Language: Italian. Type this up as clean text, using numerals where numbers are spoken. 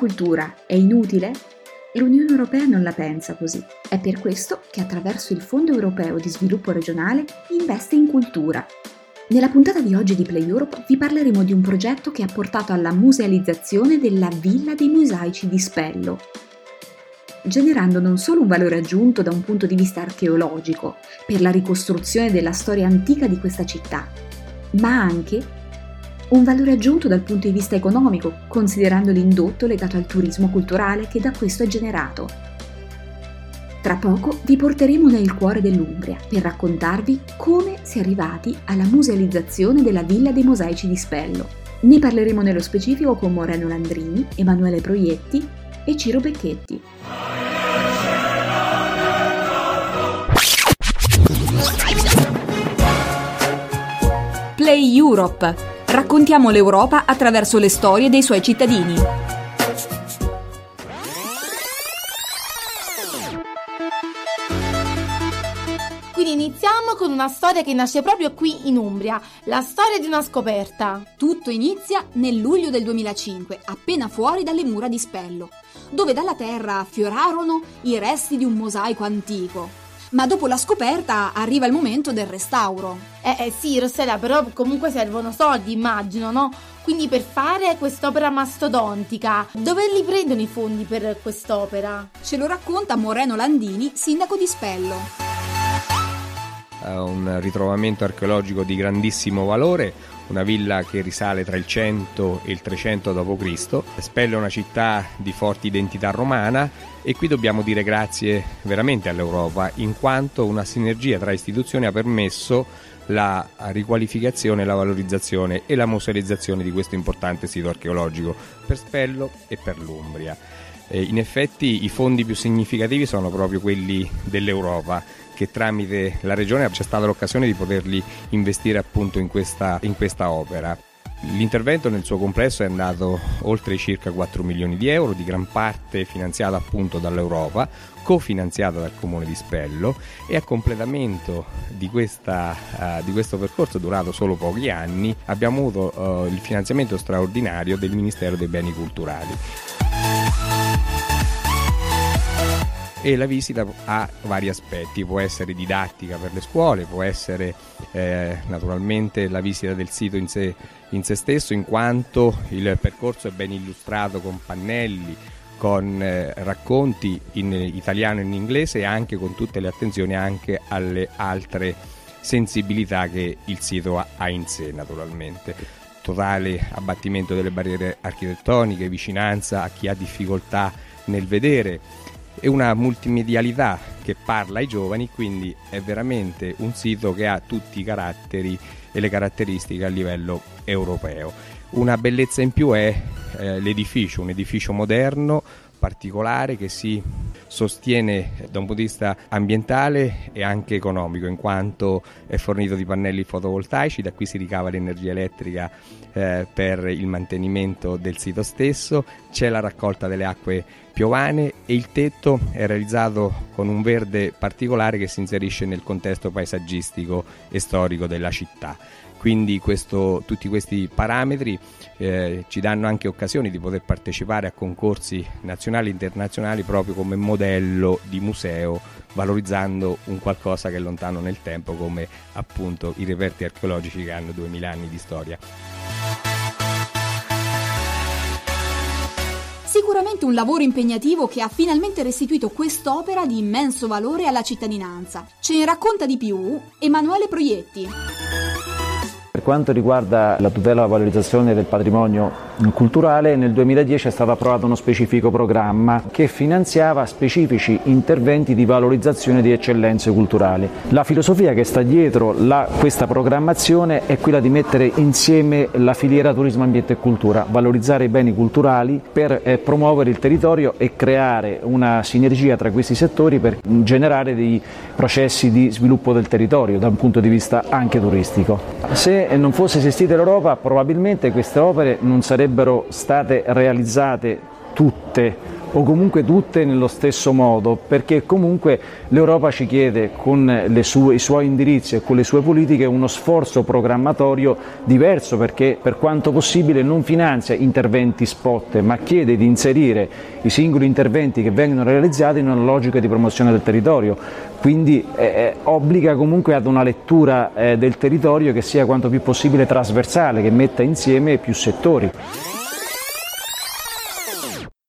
cultura è inutile? L'Unione Europea non la pensa così. È per questo che attraverso il Fondo Europeo di Sviluppo Regionale investe in cultura. Nella puntata di oggi di Play Europe vi parleremo di un progetto che ha portato alla musealizzazione della Villa dei Mosaici di Spello, generando non solo un valore aggiunto da un punto di vista archeologico per la ricostruzione della storia antica di questa città, ma anche un valore aggiunto dal punto di vista economico, considerando l'indotto legato al turismo culturale che da questo è generato. Tra poco vi porteremo nel cuore dell'Umbria per raccontarvi come si è arrivati alla musealizzazione della Villa dei Mosaici di Spello. Ne parleremo nello specifico con Moreno Landrini, Emanuele Proietti e Ciro Becchetti. Play Europe. Raccontiamo l'Europa attraverso le storie dei suoi cittadini. Quindi iniziamo con una storia che nasce proprio qui in Umbria, la storia di una scoperta. Tutto inizia nel luglio del 2005, appena fuori dalle mura di Spello, dove dalla terra affiorarono i resti di un mosaico antico. Ma dopo la scoperta arriva il momento del restauro. Sì, Rossella, però comunque servono soldi, immagino, no? Quindi per fare quest'opera mastodontica, dove li prendono i fondi per quest'opera? Ce lo racconta Moreno Landini, sindaco di Spello. Un ritrovamento archeologico di grandissimo valore, una villa che risale tra il 100 e il 300 d.C. Spello è una città di forte identità romana e qui dobbiamo dire grazie veramente all'Europa, in quanto una sinergia tra istituzioni ha permesso la riqualificazione, la valorizzazione e la musealizzazione di questo importante sito archeologico per Spello e per l'Umbria. In effetti i fondi più significativi sono proprio quelli dell'Europa, che tramite la regione c'è stata l'occasione di poterli investire appunto in questa opera. L'intervento nel suo complesso è andato oltre circa 4 milioni di euro, di gran parte finanziata appunto dall'Europa, cofinanziata dal Comune di Spello, e a completamento di questo percorso durato solo pochi anni abbiamo avuto il finanziamento straordinario del Ministero dei Beni Culturali. E la visita ha vari aspetti, può essere didattica per le scuole, può essere naturalmente la visita del sito in sé stesso, in quanto il percorso è ben illustrato con pannelli, con racconti in italiano e in inglese e anche con tutte le attenzioni anche alle altre sensibilità che il sito ha in sé naturalmente. Totale abbattimento delle barriere architettoniche, vicinanza a chi ha difficoltà nel vedere, e una multimedialità che parla ai giovani, quindi è veramente un sito che ha tutti i caratteri e le caratteristiche a livello europeo. Una bellezza in più è l'edificio, un edificio moderno, particolare, che si sostiene da un punto di vista ambientale e anche economico, in quanto è fornito di pannelli fotovoltaici, da cui si ricava l'energia elettrica per il mantenimento del sito stesso, c'è la raccolta delle acque piovane e il tetto è realizzato con un verde particolare che si inserisce nel contesto paesaggistico e storico della città. Quindi tutti questi parametri ci danno anche occasioni di poter partecipare a concorsi nazionali e internazionali proprio come modello di museo, valorizzando un qualcosa che è lontano nel tempo, come appunto i reperti archeologici che hanno 2000 anni di storia. Sicuramente un lavoro impegnativo che ha finalmente restituito quest'opera di immenso valore alla cittadinanza. Ce ne racconta di più Emanuele Proietti. Per quanto riguarda la tutela e la valorizzazione del patrimonio culturale, nel 2010 è stato approvato uno specifico programma che finanziava specifici interventi di valorizzazione di eccellenze culturali. La filosofia che sta dietro questa programmazione è quella di mettere insieme la filiera turismo, ambiente e cultura, valorizzare i beni culturali per promuovere il territorio e creare una sinergia tra questi settori per generare dei processi di sviluppo del territorio da un punto di vista anche turistico. Se non fosse esistita l'Europa, probabilmente queste opere non sarebbero state realizzate tutte o comunque tutte nello stesso modo, perché comunque l'Europa ci chiede con i suoi indirizzi e con le sue politiche uno sforzo programmatorio diverso, perché per quanto possibile non finanzia interventi spot, ma chiede di inserire i singoli interventi che vengono realizzati in una logica di promozione del territorio, quindi obbliga comunque ad una lettura del territorio che sia quanto più possibile trasversale, che metta insieme più settori.